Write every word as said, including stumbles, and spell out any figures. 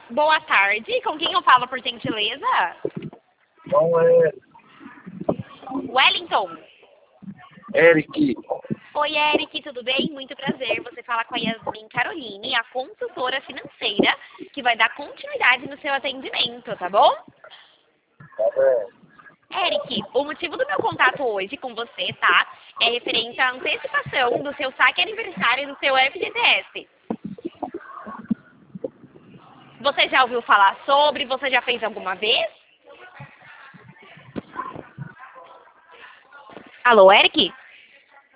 Boa tarde, com quem eu falo, por gentileza? Não é Wellington. Eric. Oi, Eric, tudo bem? Muito prazer. Você fala com a Yasmin Caroline, a consultora financeira, que vai dar continuidade no seu atendimento, tá bom? Tá bom. Eric, o motivo do meu contato hoje com você, tá? É referente à antecipação do seu saque aniversário do seu F G T S. Você já ouviu falar sobre? Você já fez alguma vez? Alô, Eric?